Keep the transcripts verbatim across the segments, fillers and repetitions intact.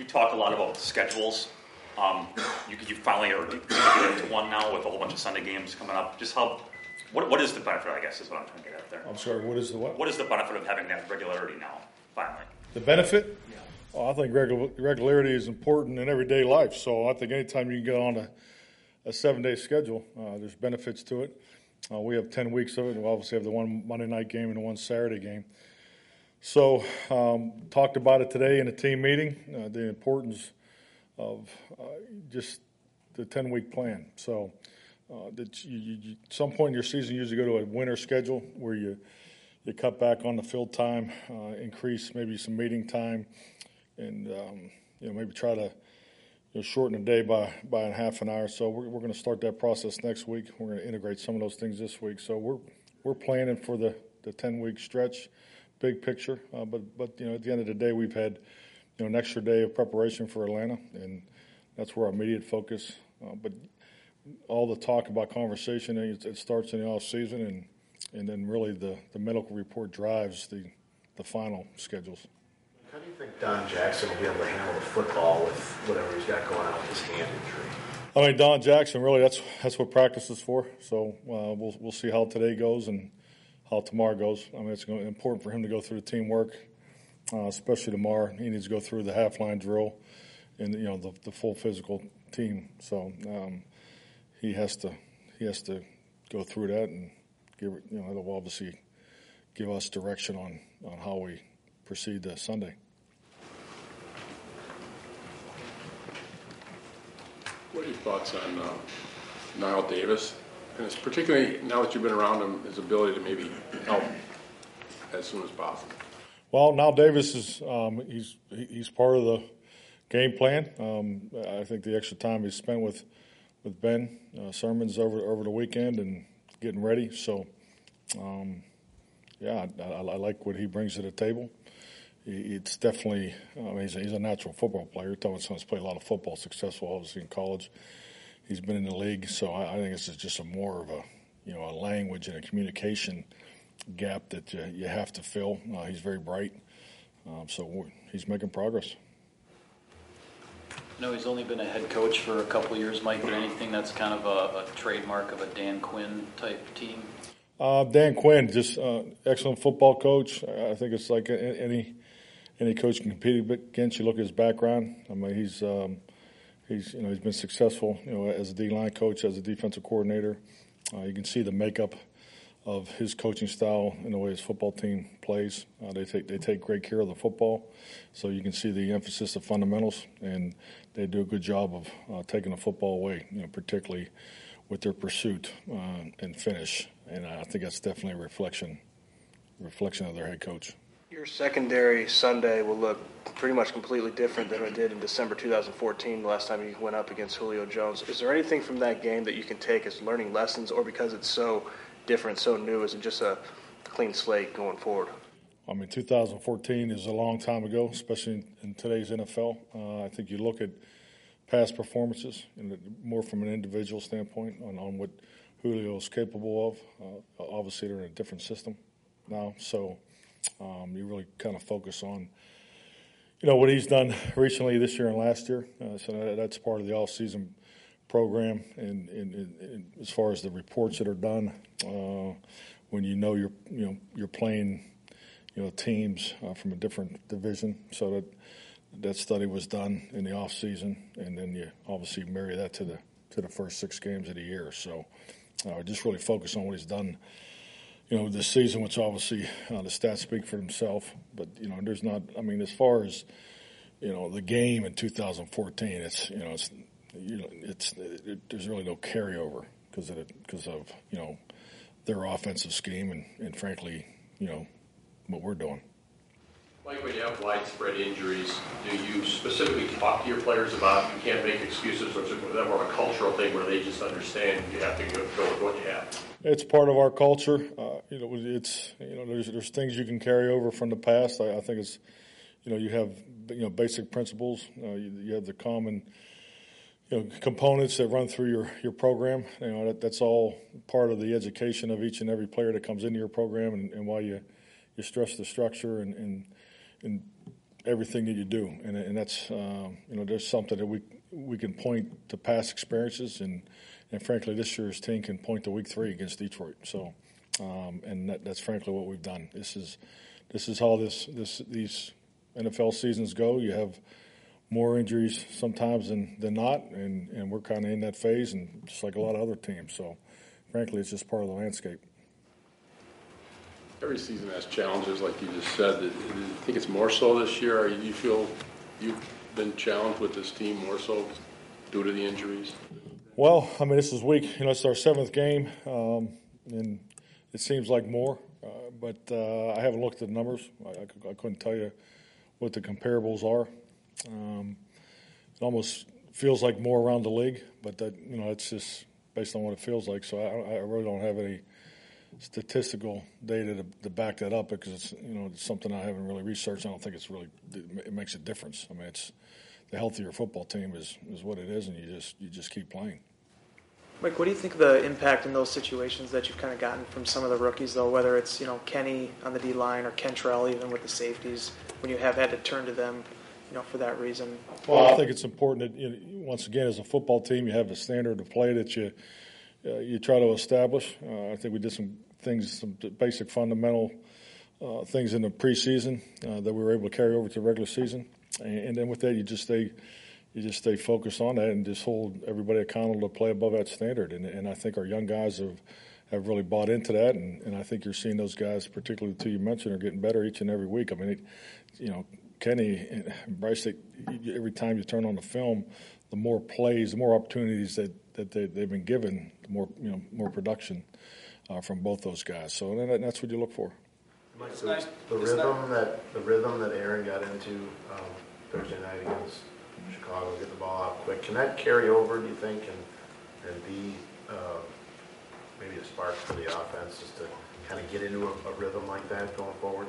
you talk a lot about schedules. Um, you you finally are getting into one now with a whole bunch of Sunday games coming up. Just how, what what is the benefit? I guess is what I'm trying to get at there. I'm sorry. What is the what? What is the benefit of having that regularity now? Finally, the benefit? Yeah. Oh, I think regu- regularity is important in everyday life. So I think anytime you can get on a, a seven-day schedule, uh, there's benefits to it. Uh, we have ten weeks of it. We obviously have the one Monday night game and the one Saturday game. So um, talked about it today in a team meeting, uh, the importance of uh, just the ten-week plan. So uh, that you, you, at some point in your season, you usually go to a winter schedule where you, you cut back on the field time, uh, increase maybe some meeting time, and um, you know maybe try to you know, shorten the day by, by a half an hour. So we're, we're going to start that process next week. We're going to integrate some of those things this week. So we're we're planning for the, the ten-week stretch, big picture. Uh, but but you know at the end of the day, we've had you know an extra day of preparation for Atlanta, and that's where our immediate focus. Uh, but all the talk about conversation, it, it starts in the off season, and and then really the, the medical report drives the the final schedules. How do you think Don Jackson will be able to handle the football with whatever he's got going on with his hand injury? I mean, Don Jackson, really, that's that's what practice is for. So uh, we'll we'll see how today goes and how tomorrow goes. I mean, it's important for him to go through the teamwork, uh, especially tomorrow. He needs to go through the half line drill and you know the, the full physical team. So um, he has to he has to go through that and give you know it'll obviously give us direction on, on how we proceed to Sunday. What are your thoughts on uh, Niall Davis, and it's particularly now that you've been around him, his ability to maybe help as soon as possible? Well, Niall Davis is um, he's he's part of the game plan. Um, I think the extra time he's spent with with Ben uh, Sermons over over the weekend and getting ready. So, um, yeah, I, I, I like what he brings to the table. It's definitely, I mean, he's a, he's a natural football player. Thomas has played a lot of football, successful obviously in college. He's been in the league, so I, I think it's just a more of a, you know, a language and a communication gap that you, you have to fill. Uh, he's very bright, um, so he's making progress. I know he's only been a head coach for a couple of years, Mike, but anything that's kind of a, a trademark of a Dan Quinn type team? Uh, Dan Quinn, just uh, excellent football coach. I think it's like any any coach can compete against. You look at his background. I mean, he's um, he's you know he's been successful you know as a D-line coach, as a defensive coordinator. Uh, you can see the makeup of his coaching style in the way his football team plays. Uh, they take they take great care of the football, so you can see the emphasis of fundamentals, and they do a good job of uh, taking the football away, you know, particularly with their pursuit uh, and finish. And I think that's definitely a reflection reflection of their head coach. Your secondary Sunday will look pretty much completely different than it did in December two thousand fourteen, the last time you went up against Julio Jones. Is there anything from that game that you can take as learning lessons, or because it's so different, so new, is it just a clean slate going forward? I mean, two thousand fourteen is a long time ago, especially in, in today's N F L. Uh, I think you look at past performances, and more from an individual standpoint on, on what Julio is capable of. Uh, obviously, they're in a different system now, so um, you really kind of focus on, you know, what he's done recently this year and last year. Uh, so that, that's part of the off-season program, and, and, and, and as far as the reports that are done, uh, when you know you're, you know, you're playing, you know, teams uh, from a different division, so that that study was done in the off season, and then you obviously marry that to the to the first six games of the year. So uh, just really focus on what he's done, you know, this season, which obviously uh, the stats speak for themselves. But you know, there's not. I mean, as far as you know, the game in two thousand fourteen, it's you know, it's you know, it's it, there's really no carryover because of because of you know their offensive scheme and, and frankly, you know, what we're doing. Mike, when you have widespread injuries, do you specifically talk to your players about you can't make excuses, or is it more of a cultural thing where they just understand you have to go, go with what you have? It's part of our culture. Uh, you know, it's you know, there's there's things you can carry over from the past. I, I think it's, you know, you have you know basic principles. Uh, you, you have the common, you know, components that run through your, your program. You know, that, that's all part of the education of each and every player that comes into your program, and, and why you you stress the structure and. and And everything that you do, and and that's uh, you know there's something that we we can point to past experiences, and and frankly this year's team can point to week three against Detroit. So, um, and that, that's frankly what we've done. This is this is how this this these N F L seasons go. You have more injuries sometimes than, than not, and, and we're kind of in that phase, and just like a lot of other teams. So, frankly, it's just part of the landscape. Every season has challenges, like you just said. Do you think it's more so this year, or you feel you've been challenged with this team more so due to the injuries? Well, I mean, this is week, you know, it's our seventh game, um, and it seems like more, uh, but uh, I haven't looked at the numbers. I, I, I couldn't tell you what the comparables are. Um, it almost feels like more around the league, but that, you know, it's just based on what it feels like. So I, I really don't have any statistical data to, to back that up, because it's, you know, it's something I haven't really researched. I don't think it's really, it makes a difference. I mean, it's the healthier football team is, is what it is, and you just you just keep playing. Mike, what do you think of the impact in those situations that you've kind of gotten from some of the rookies, though, whether it's, you know, Kenny on the D-line or Kentrell even with the safeties, when you have had to turn to them, you know, for that reason? Well, I think it's important that, you know, once again, as a football team, you have a standard of play that you uh, you try to establish. Uh, I think we did some things, some basic fundamental uh, things in the preseason uh, that we were able to carry over to the regular season, and, and then with that, you just stay you just stay focused on that and just hold everybody accountable to play above that standard. And, and I think our young guys have have really bought into that, and, and I think you're seeing those guys, particularly the two you mentioned, are getting better each and every week. I mean, it, you know. Kenny and Bryce, they, every time you turn on the film, the more plays, the more opportunities that, that they, they've been given, the more, you know, more production uh, from both those guys. So then that's what you look for. Mike, the, nice. the rhythm that the rhythm that Aaron got into um, Thursday night against Chicago, get the ball out quick. Can that carry over, do you think, and and be uh, maybe a spark for the offense, just to kind of get into a, a rhythm like that going forward?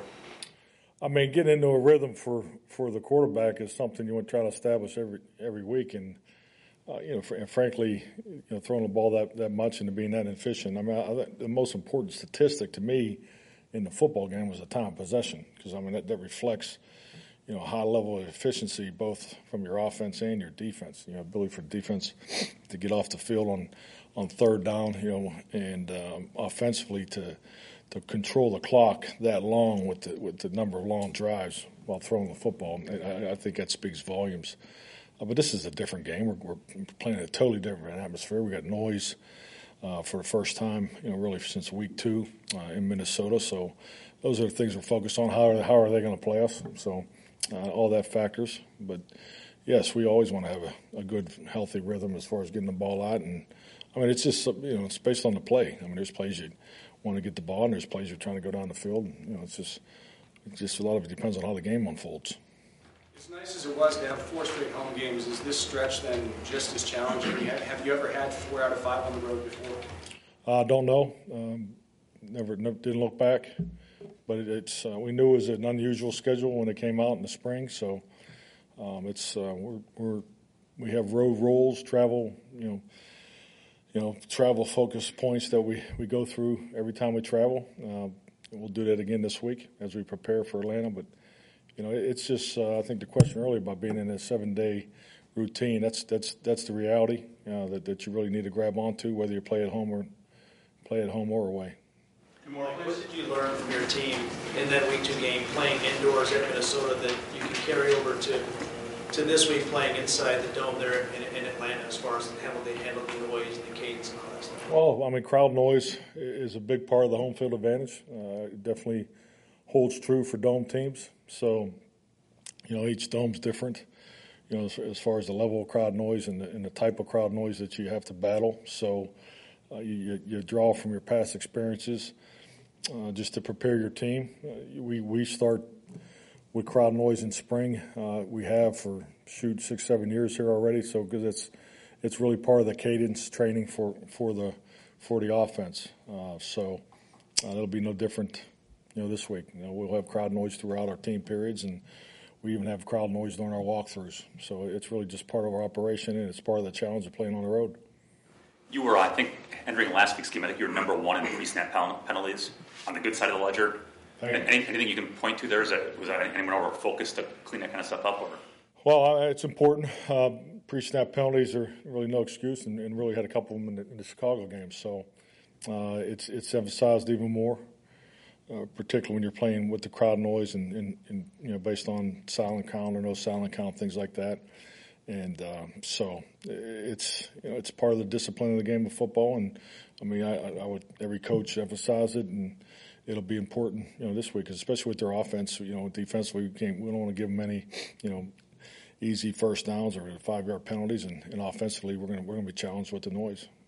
I mean, getting into a rhythm for, for the quarterback is something you want to try to establish every every week, and uh, you know, fr- and frankly, you know, throwing the ball that, that much and being that efficient. I mean, I, the most important statistic to me in the football game was the time of possession, because I mean that, that reflects, you know, a high level of efficiency both from your offense and your defense. You know, ability for defense to get off the field on on third down, you know, and um, offensively to. to control the clock that long with the, with the number of long drives while throwing the football. I, I think that speaks volumes. Uh, but this is a different game. We're, we're playing in a totally different atmosphere. We got noise uh, for the first time, you know, really since week two uh, in Minnesota. So those are the things we're focused on. How are, how are they going to play us? So uh, all that factors. But, yes, we always want to have a, a good, healthy rhythm as far as getting the ball out. And, I mean, it's just, you know, it's based on the play. I mean, there's plays you want to get the ball, and there's plays you're trying to go down the field. You know, it's just, it's just a lot of it depends on how the game unfolds. As nice as it was to have four straight home games, is this stretch then just as challenging? Have you ever had four out of five on the road before? I uh, don't know. Um, never, never didn't look back, but it, it's uh, we knew it was an unusual schedule when it came out in the spring. So um, it's uh, we're, we're we have road rolls, travel, you know. You know, travel focus points that we, we go through every time we travel. Uh, we'll do that again this week as we prepare for Atlanta. But, you know, it's just, uh, I think the question earlier about being in a seven-day routine, that's that's that's the reality uh, that, that you really need to grab onto, whether you play at home or play at home or away. What did you learn from your team in that week two game playing indoors at Minnesota that you can carry over to to this week playing inside the dome there in, in Atlanta, as far as how they handle the noise and the cadence and all that stuff? Well, I mean, crowd noise is a big part of the home field advantage. Uh, it definitely holds true for dome teams. So, you know, each dome's different, you know, as, as far as the level of crowd noise and the, and the type of crowd noise that you have to battle. So uh, you, you draw from your past experiences uh, just to prepare your team. Uh, we, we start with crowd noise in spring. Uh, we have for, shoot, six, seven years here already. So because it's it's really part of the cadence training for, for the for the offense. Uh, so uh, it'll be no different, you know, this week. You know, we'll have crowd noise throughout our team periods, and we even have crowd noise during our walkthroughs. So it's really just part of our operation, and it's part of the challenge of playing on the road. You were, I think, entering last week's game, I think you were number one in pre-snap penalties on the good side of the ledger. Thank you. Any, anything you can point to there? Is that, was that anyone over focused to clean that kind of stuff up? Or? Well, uh, it's important. Uh, pre-snap penalties are really no excuse, and, and really had a couple of them in the, in the Chicago game. So uh, it's it's emphasized even more, uh, particularly when you're playing with the crowd noise and, and, and you know based on silent count or no silent count, things like that. And um, so it's you know it's part of the discipline of the game of football. And I mean, I, I would every coach emphasize it, and it'll be important, you know, this week, especially with their offense. You know, defensively, we can't we don't want to give them any, you know, easy first downs or five yard penalties, and, and offensively, we're going to we're going to be challenged with the noise.